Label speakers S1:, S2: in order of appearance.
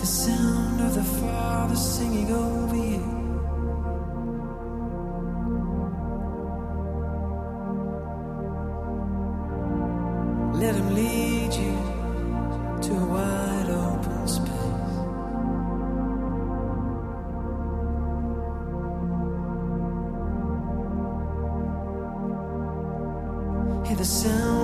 S1: the sound of the Father singing over you. Let him lead you to a wide open space. Hear the sound